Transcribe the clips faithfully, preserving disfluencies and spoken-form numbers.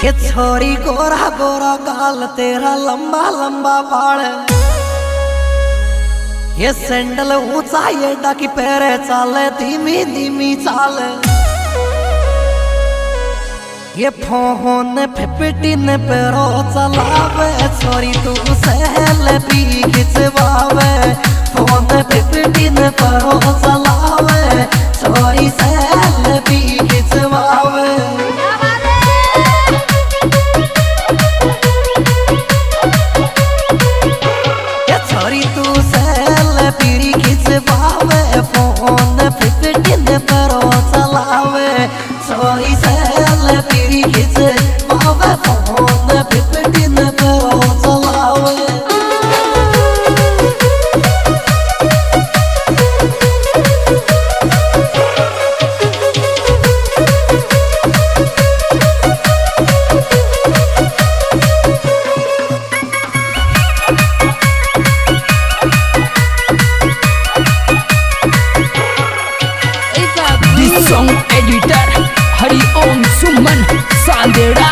ये छोरी गोरा गोरा गाल तेरा लंबा लंबा बाल, ये सैंडल ऊंचा ये डाकी पैरे चाले धीमी धीमी चाल, ये फोन फिफ्टी ने पैरो चलावे छोरी तू सेल्फी खिंचवावे, फोन फिफ्टी ने पैरो चलावे छोरी सेल्फी खिंचवावे। ये छोरी तू सेल्फी खिंचवावे फोन फिफ्टी ने पैरो चलावे छोरी सेल्फी खिंचवावे फोन फिफ्टी ने पैरो चलावे। Song editor Hariom Suman Sandera.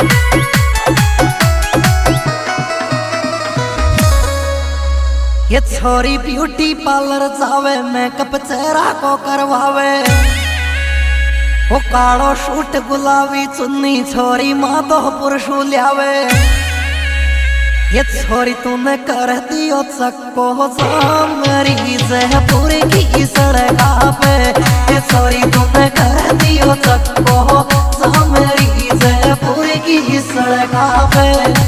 ये छोरी ब्यूटी पार्लर जावे मेकअप चेहरा को करवावे, वो कालो सूट गुलाबी चुन्नी छोरी माधोपुर शू ल्यावे। ये छोरी तूने कर दियो चक्को सामरी जयपुर की सड़का पे, ये छोरी तूने कर दियो चक्को सामरी जयपुर की सड़का पे।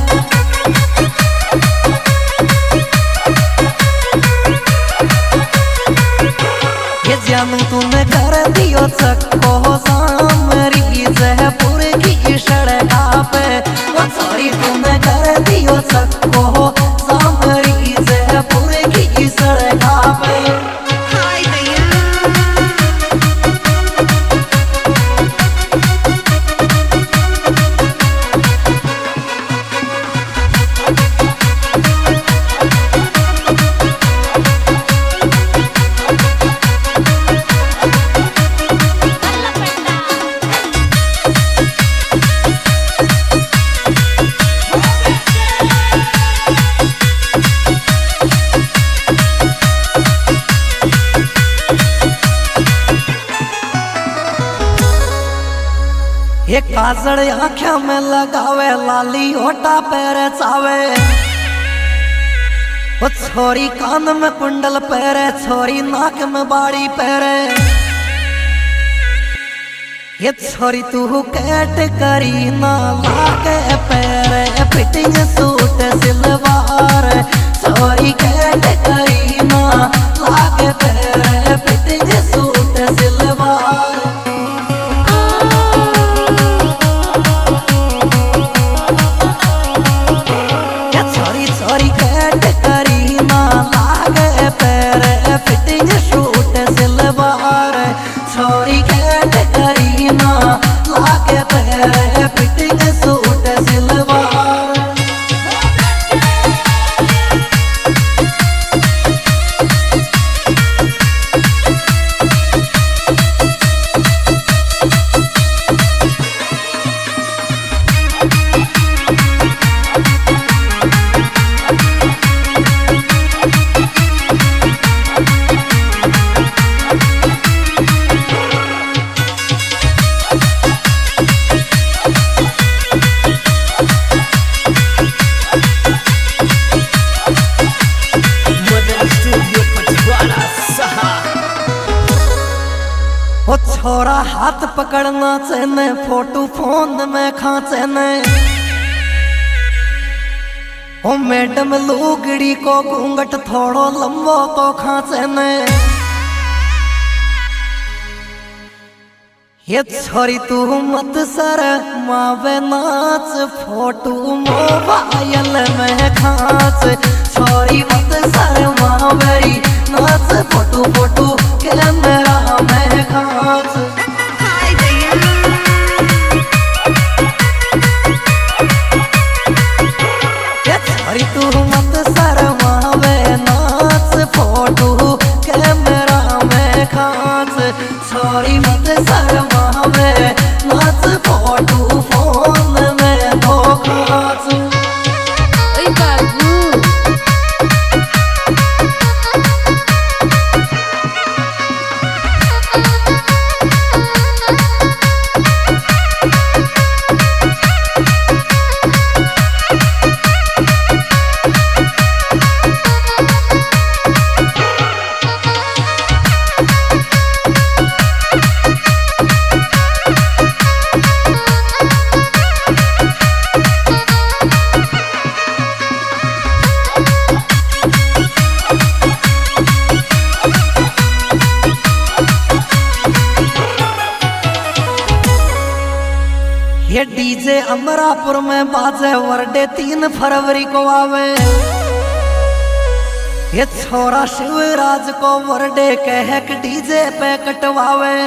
ये जानू तूने कर दियो चक्को सामरी जयपुर की सड़का पे, वो छोरी तूने कर दियो चक्को सामरी जयपुर की सड़का पे। ये काजल आँखों में लगावे लाली होठा पैरे चावे, वो छोरी कान में कुंडल पैरे छोरी नाक में बाड़ी पैरे। ये छोरी तू कैट करी ना लागे पैरे फिटिंग सूट सिलवार, छोरी कैट करी ना लागे पैरे फिटिंग सूट सिलवार। छोरी कैट करी ना लागे पैरे फिटिंग सूट सिलवार, छोरी कैट करी ना लागे पैरे फिटिंग सूट सिलवार। वो छोरा हाथ पकड़ना चने फोटो फोन में खाचने, ओ मैडम लुगड़ी को घूंघट थोड़ो लंबो तो खाचने। ये छोरी तू मत सर मावे नाच फोटो मोबाइल में खाच, छोरी मत सर मावेरी नाच फोटो फोटो कैमरा में खाच। ये छोरी तू मत सर मावे नाच फोटो कैमरा में खाच, छोरी मत सर मावे नाच फोटो फोन में ये डीजे अमरापुर में बाजे वर्डे तीन फरवरी को आवे। ये छोरा शिवराज को वर्डे कह के डीजे पे कटवावे।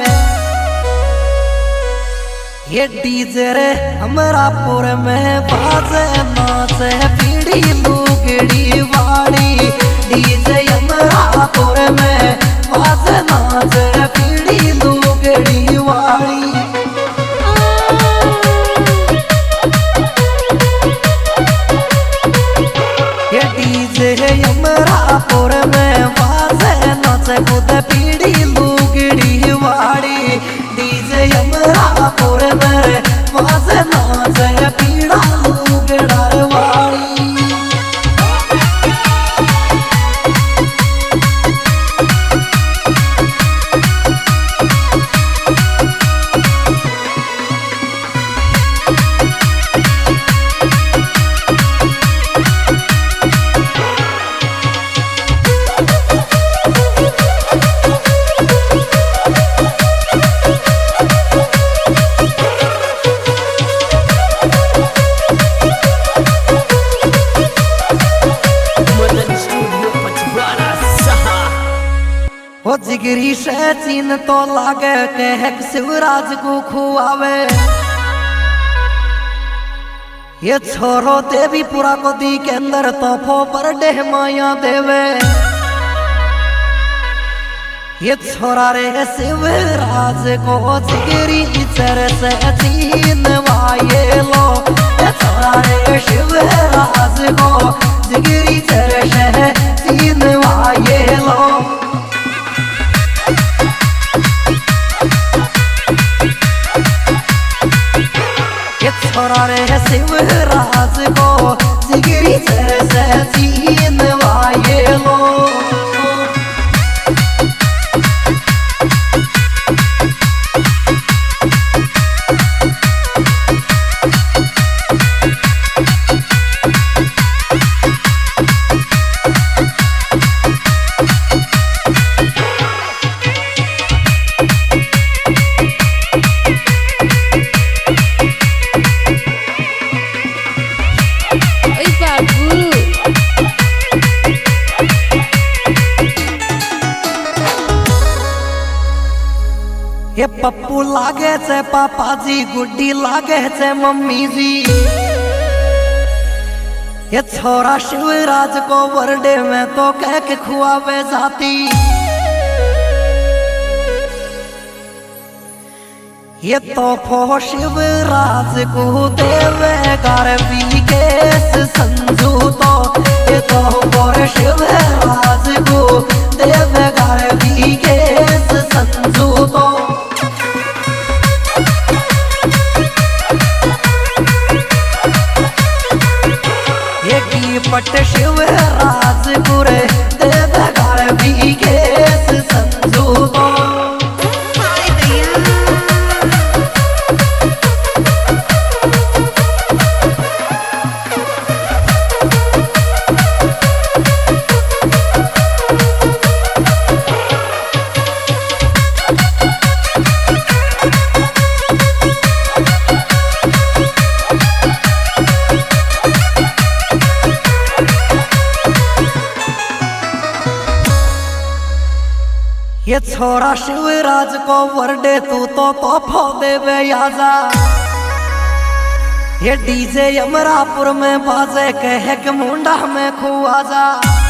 ये डीजे रे अमरापुर में बाजे नाचे पीड़ी लुगड़ी वाली। डीजे अमरापुर में बाजे नाचे पीड़ी लुगड़ी वाली। ये डीजे अमरापुर में बाजे नाचे खुद पीड़ी लुगड़ी वाली। डीजे अमरापुर में बाजे नाचे पीड़ा लुगड़ा वाली। वो जिगरी से चीन तो लागे कह शिवराज को खुआवे। ये छोरो देवी पुरा को दी के अंदर तोफो पर डेह माया देवे। ये छोरा रे शिवराज को जिगरी चर से चीन वाये लो। ये छोरा रे शिवराज को जिगरी चर से चीन वाये लो। छोरा रे शिवराज को जिगरी से चीन वाये लो। ये पप्पू लागे से पापा जी, गुड्डी लागे से मम्मी जी। ये छोरा शिवराज को बर्थडे में तो कह के खुआवे जाती। ये तो शिवराज को देवे घर भी केस संजू तो। ये तो शिवराज को देवे घर भी केस संजू तो। पट शिवराज पुरे देवे घर भी केस संजू तो। ये छोरा शिवराज को बर्थडे तू तो तोहफा देवे आजा। ये डीजे अमरापुर में बाजे कह के मुंडा में खुआ जा।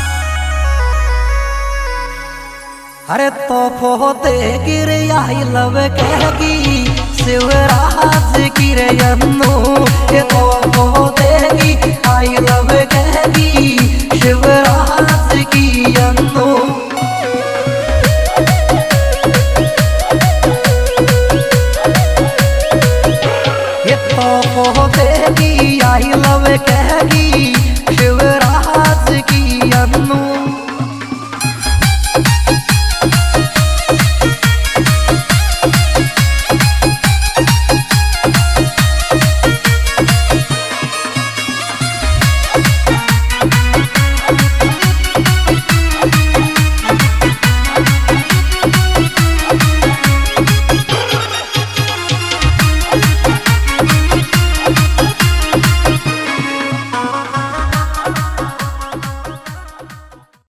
अरे तोहफो दे गिर आई लव कहेगी शिवराज की रे अन्नू। ये तोहफो देगी आई लव कहेगी शिवराज की अन्नू। देगी आई लव के